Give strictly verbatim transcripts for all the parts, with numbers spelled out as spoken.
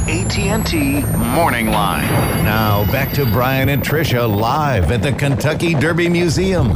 A T and T Morning Line. Now back to Brian and Tricia live at the Kentucky Derby Museum.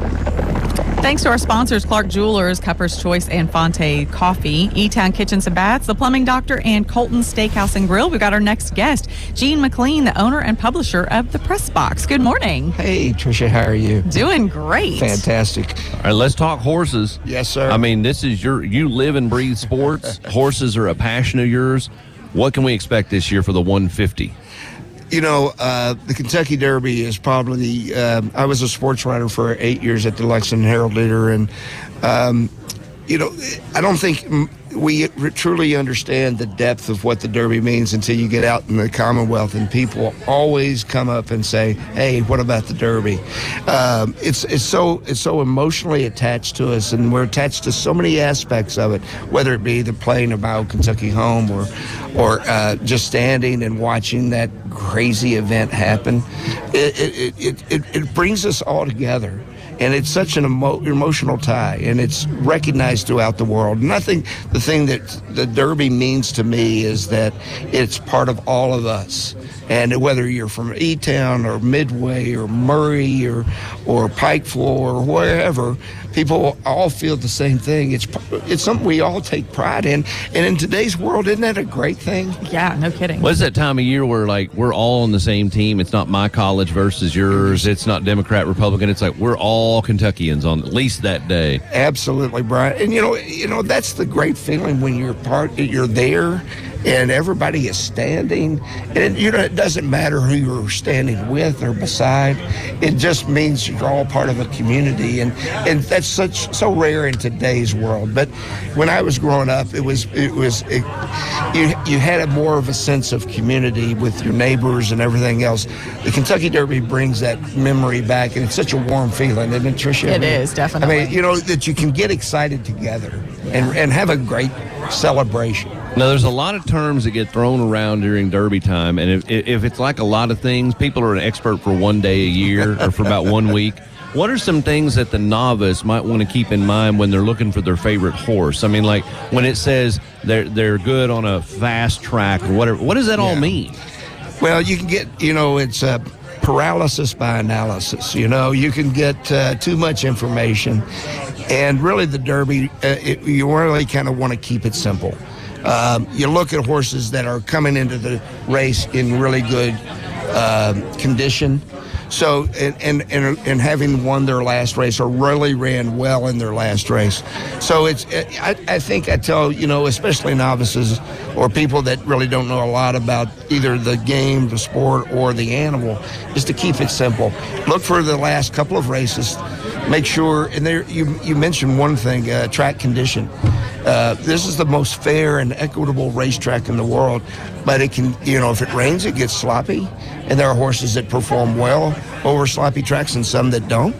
Thanks to our sponsors, Clark Jewelers, Cupper's Choice, and Fonte Coffee, E-Town Kitchens and Baths, The Plumbing Doctor, and Colton Steakhouse and Grill. We've got our next guest, Gene McLean, the owner and publisher of The Press Box. Good morning. Hey, Tricia, how are you? Doing great. Fantastic. All right, let's talk horses. Yes, sir. I mean, this is your, you live and breathe sports. Horses are a passion of yours. What can we expect this year for the one fifty? You know, uh, the Kentucky Derby is probably, um, I was a sports writer for eight years at the Lexington Herald-Leader, and, um, you know, I don't think we truly understand the depth of what the Derby means until you get out in the Commonwealth, and people always come up and say, hey, what about the Derby? Um, it's it's so it's so emotionally attached to us, and we're attached to so many aspects of it, whether it be the playing a Bio Kentucky home or, or uh, just standing and watching that crazy event happen. It, it, it, it, it brings us all together. And it's such an emo- emotional tie, and it's recognized throughout the world. Nothing, the thing that the Derby means to me is that it's part of all of us. And whether you're from E-Town or Midway or Murray or or Pikeville or wherever, people all feel the same thing. It's it's something we all take pride in. And in today's world, isn't that a great thing? Yeah, no kidding. What's that time of year where, like, we're all on the same team? It's not my college versus yours. It's not Democrat, Republican. It's like we're all Kentuckians on at least that day. Absolutely, Brian. And, you know, you know that's the great feeling when you're part, you're there, and everybody is standing. And, you know, it doesn't matter who you're standing with or beside. It just means you're all part of a community. And, and that's such so rare in today's world. But when I was growing up, it was, it was it, you, you had a more of a sense of community with your neighbors and everything else. The Kentucky Derby brings that memory back, and it's such a warm feeling, isn't it, Tricia? It is, definitely. I mean, you know, that you can get excited together and, and have a great celebration. Now, there's a lot of terms that get thrown around during Derby time, and if, if it's like a lot of things, people are an expert for one day a year or for about one week. What are some things that the novice might want to keep in mind when they're looking for their favorite horse? I mean, like when it says they're they're good on a fast track or whatever, what does that yeah. all mean? Well, you can get, you know, it's a paralysis by analysis. You know, you can get uh, too much information, and really the Derby, uh, it, you really kind of want to keep it simple. Um, you look at horses that are coming into the race in really good uh, condition. So, and, and and and having won their last race or really ran well in their last race. So it's, I, I think I tell, you know, especially novices or people that really don't know a lot about either the game, the sport, or the animal, is to keep it simple. Look for the last couple of races. Make sure, and there you you mentioned one thing, uh, track condition. Uh, this is the most fair and equitable racetrack in the world, but it can, you know, if it rains, it gets sloppy, and there are horses that perform well over sloppy tracks and some that don't.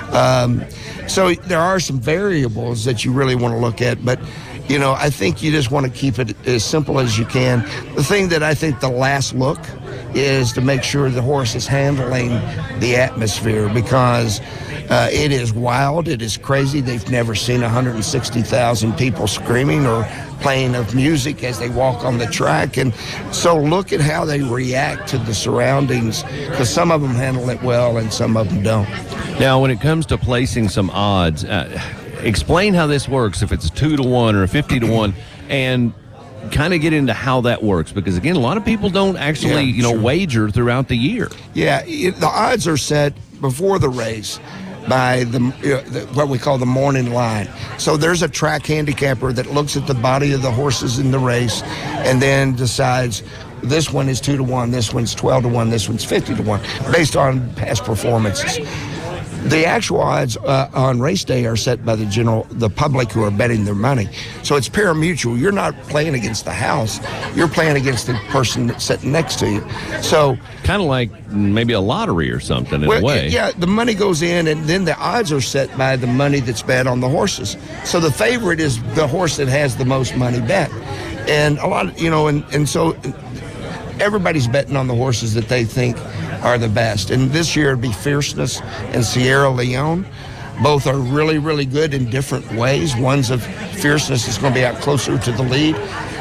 Um, so there are some variables that you really want to look at, but, you know, I think you just want to keep it as simple as you can. The thing that I think the last look is to make sure the horse is handling the atmosphere, because uh, it is wild, it is crazy. They've never seen one hundred sixty thousand people screaming or playing of music as they walk on the track. And so look at how they react to the surroundings, because some of them handle it well and some of them don't. Now, when it comes to placing some odds, uh, explain how this works, if it's a two to one or a fifty to one, and kind of get into how that works, because again, a lot of people don't actually, yeah, you know, sure. wager throughout the year. Yeah, it, the odds are set before the race by the, uh, the what we call the morning line. So there's a track handicapper that looks at the body of the horses in the race and then decides this one is two to one, this one's twelve to one, this one's fifty to one, based on past performances. The actual odds uh, on race day are set by the general, the public who are betting their money. So it's pari-mutuel. You're not playing against the house. You're playing against the person that's sitting next to you. So kind of like maybe a lottery or something in well, a way. Yeah, the money goes in, and then the odds are set by the money that's bet on the horses. So the favorite is the horse that has the most money bet. And a lot of, you know, and, and so everybody's betting on the horses that they think are the best. And this year it'd be Fierceness and Sierra Leone. Both are really, really good in different ways. One's of Fierceness is going to be out closer to the lead.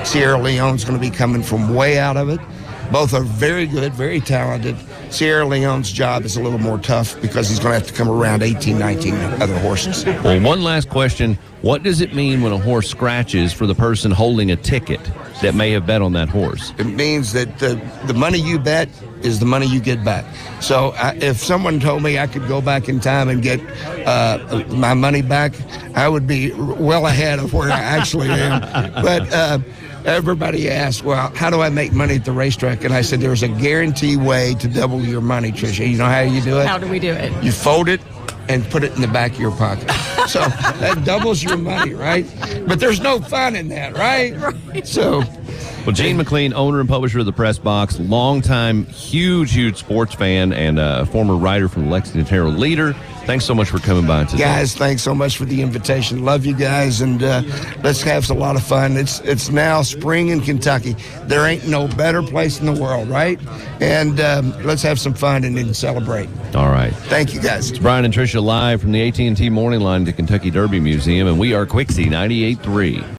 Sierra Leone's going to be coming from way out of it. Both are very good, very talented. Sierra Leone's job is a little more tough because he's going to have to come around eighteen, nineteen other horses. Well, one last question. What does it mean when a horse scratches for the person holding a ticket that may have bet on that horse? It means that the, the money you bet is the money you get back. So I, if someone told me I could go back in time and get uh, my money back, I would be well ahead of where I actually am. But uh, everybody asks, well, how do I make money at the racetrack? And I said, there's a guaranteed way to double your money, Tricia. You know how you do it? How do we do it? You fold it and put it in the back of your pocket. So that doubles your money, right? But there's no fun in that, right? Right. So... Well, Gene McLean, owner and publisher of the Press Box, longtime, huge, huge sports fan, and uh, former writer from the Lexington Herald Leader. Thanks so much for coming by today. Guys, thanks so much for the invitation. Love you guys, and uh, let's have a lot of fun. It's it's now spring in Kentucky. There ain't no better place in the world, right? And um, let's have some fun and then celebrate. All right. Thank you, guys. It's Brian and Tricia live from the A T and T Morning Line at the Kentucky Derby Museum, and we are Quixie ninety-eight point three.